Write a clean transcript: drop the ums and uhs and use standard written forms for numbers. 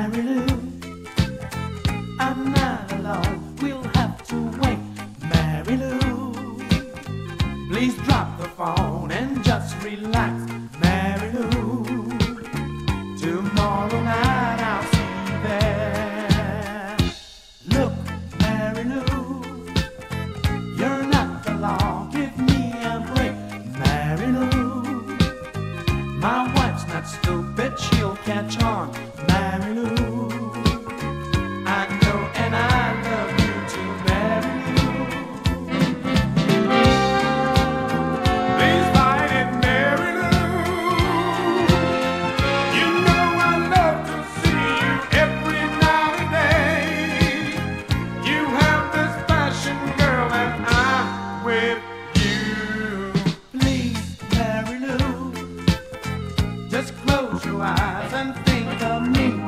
Mary Lou, I'm not alone. We'll have to wait. Mary Lou, please drop the phone and just relax. Mary Lou, tomorrow night I'll see you there. Look, Mary Lou, you're not the law. Give me a break, Mary Lou. My wife's not stupid, she'll catch on. Mary Lou, I know and I love you too, Mary Lou. Please fight it, Mary Lou. You know I love to see you every night and day. You have this passion, girl, and I'm with you. Please, Mary Lou, just close your eyes and think of me.